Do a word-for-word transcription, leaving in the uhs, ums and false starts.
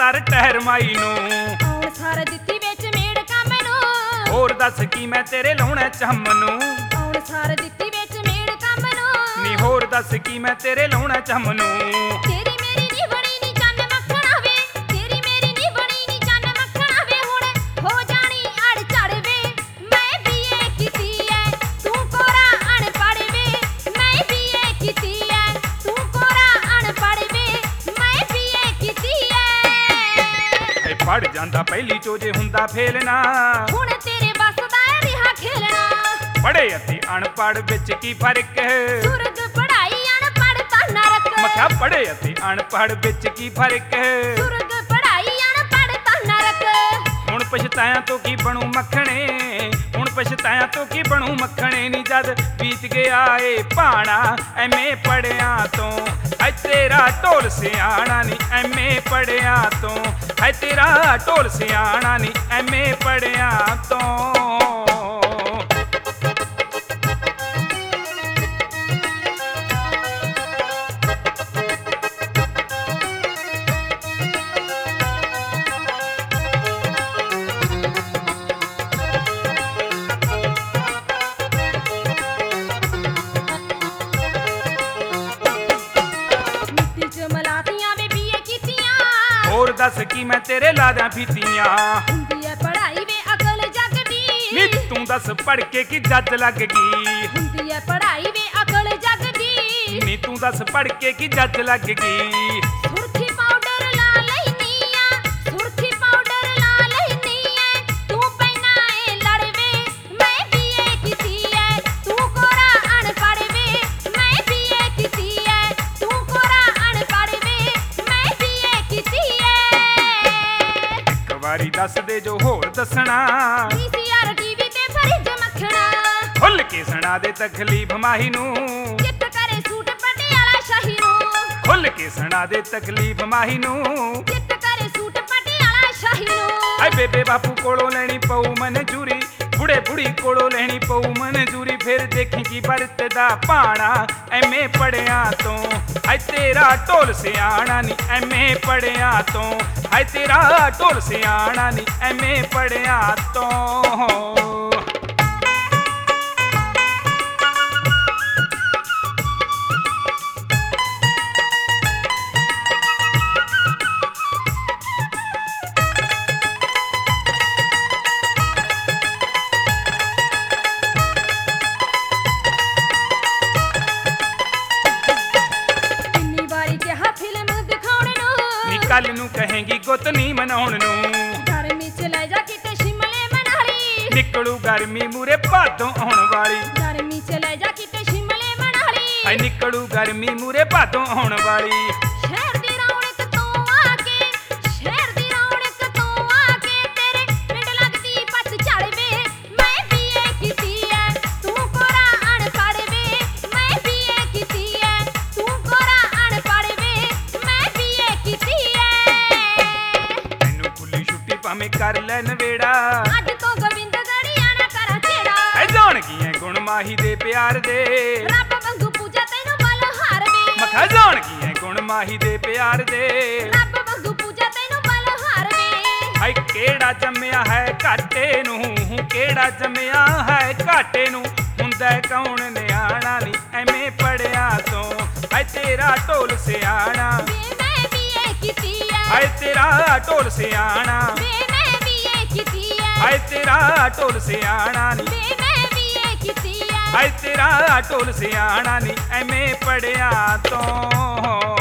कर ठहर माई नू आउण सार दित्ती विच मेड़का मैनू होर दस की मैं तेरे लाउणा चम नू आउण सार दित्ती विच मेड़का मैनू नी होर दस की मैं तेरे लाउणा चम नू तेरी मेरी नी बणी नी चंद मक्खणा वे तेरी मेरी नी बणी नी चंद मक्खणा वे हुण हो जानी अड़ चढ़ वे मैं बीए कीती ऐ तू कोरा अणपढ़ वे मैं बीए कीती ऐ तू कोरा अणपढ़ वे मैं बीए कीती ऐ ऐ पढ़ जांदा पहली चो जे हुंदा फेल ना हुण तेरे बस दा ऐ रिहा खेलना पढ़े अते अणपढ़ विच की फर्क है सुरग पढ़ाई अणपढ़ ता नरक मैं क्या पढ़े अते अणपढ़ विच की फर्क है सुरग पढ़ाई अणपढ़ ता नरक हुण पछताया तो की बनू मखणे हुण पछताया तो की बनू मखणे नी जद बीत गया ए भाणा एमे पढ़िया तो है तेरा ढोल सियाणा नी एमे पढ़िया तो है तेरा ढोल सियाणा नी एमे पढ़िया तो होर दस की मैं तेरे लादा फीतियां हुंदी ऐ पढ़ाई वे अकल जगदी नी तू दस पढ़ के की जज लग गई हुंदी ऐ पढ़ाई वे अकल जगदी नी तू दस पढ़ के की जज लग गई सुर्खी पाउडर ला लैनी आ सुर्खी पाउडर ला लैनी ऐ तू पैना ए लड़वे मैं बीए कीती ऐ तू कोरा अणपढ़ वे मैं बीए कीती ऐ तू कोरा अणपढ़ वे मैं बीए कीती वारी दस दे जो होर दसना वीसीआर टीवी ते फरिज मखना खुल के सुना दे तकलीफ माही नू चित करे सूट पटियाला शाही नू खुल के सुना दे तकलीफ माही नू चित करे सूट पटियाला शाही नू ऐ बेबे बापू कोलों लेनी पऊ मंजूरी बुढ़े बुढ़ी कोलों लेनी पऊ मंजूरी फिर देखी की बरत दा पाना एमे पढ़िया तो है तेरा ढोल सियाणा नी एमे पढ़िया तो है तेरा ढोल सियाणा नी एमे पढ़िया तो कल नू कहेंगी गुत नी मनाउण नू गर्मी च ले जा किते शिमले मनाली निकलू गर्मी मूरे भादों आउण वाली गर्मी च ले जा किते शिमले मनाली ऐ निकलू गर्मी मूरे भादों आउण वाली शहर दी रौनक तों आके शहर दी रौनक तों आके तेरे पिंड लगदी पत चढ़वे मैं बीए कीती ऐ तू कोरा अणपढ़ वे मैं बीए कीती ऐ तू कोरा अणपढ़ वे मैं बीए कीती भावें कर लै नवेड़ा अज तो गोविंद गड़िया ना करा छेड़ा ऐ जान की है गुण माही दे प्यार दे रब वांगू पूजा तैनू बल हार वे मखा जान की है गुण माही दे प्यार दे रब वांगू पूजा तैनू बल हार वे हाय केड़ा जम्मिया है घाटे नू केड़ा जम्मिया है घाटे नू हुंदा कौन नियाणा नी एवें पढ़िया तो हाय तेरा ढोल सियाणा मैं बीए कीती ऐ हाय तेरा ढोल सियाणा मैं बीए कीती ऐ हाय तेरा ढोल सियाणा नी मैं बीए कीती ऐ हाय तेरा ढोल सियाणा नी एवें पढ़िया तो